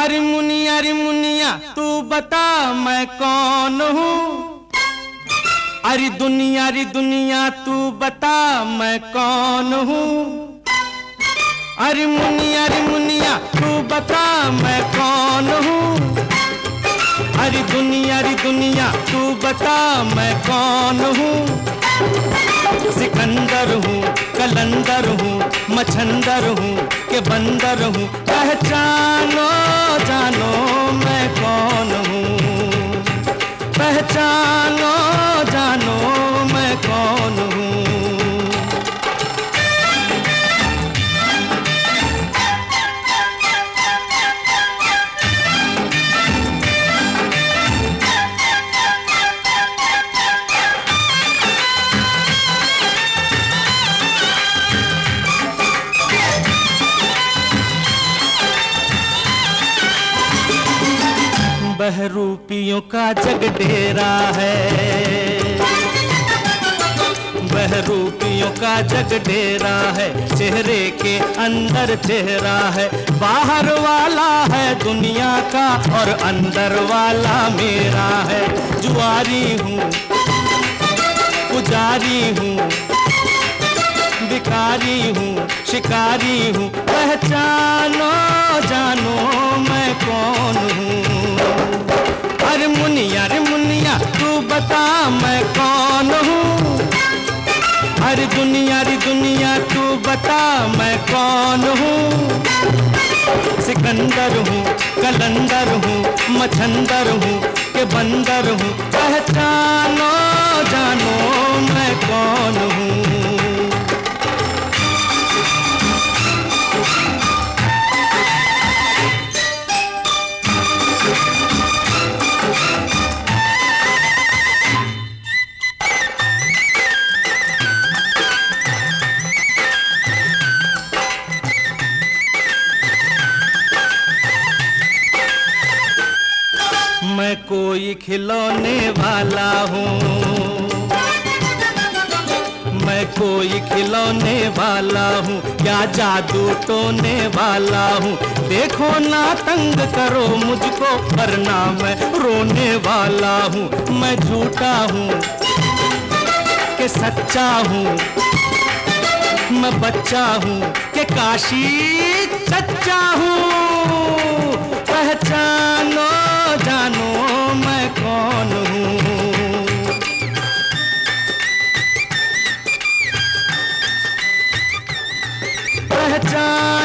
अरे मुनिया तू बता मैं कौन हूँ। अरे दुनिया तू बता मैं कौन हूँ। अरे मुनिया तू बता मैं कौन हूँ। अरे दुनिया तू बता मैं कौन हूँ। सिकंदर हूँ, कलंदर हूँ, मछंदर हूँ के बंदर हूँ। पहचानो जानो मैं कौन हूँ। पहचानो जानो मैं कौन हूँ। बहरूपियों का जग डेरा है। बहरूपियों का जग डेरा है। चेहरे के अंदर चेहरा है। बाहर वाला है दुनिया का और अंदर वाला मेरा है। जुआरी हूँ, पुजारी हूँ, भिखारी हूँ, शिकारी हूँ। पहचानो जानो मैं कौन हूँ। अरे मुनिया तू बता मैं कौन हूँ। अरे दुनिया तू बता मैं कौन हूँ। सिकंदर हूँ, कलंदर हूँ, मछंदर हूँ के बंदर हूँ। पहचानो जानो मैं कौन हूँ। मैं कोई खिलौने वाला हूँ। मैं कोई खिलौने वाला हूँ या जादू टोने वाला हूँ। देखो ना तंग करो मुझको वरना मैं रोने वाला हूँ। मैं झूठा हूँ कि सच्चा हूँ। मैं बच्चा हूँ कि काशी सच्चा हूँ। पहचानो जानो मैं कौन हूँ। पहचान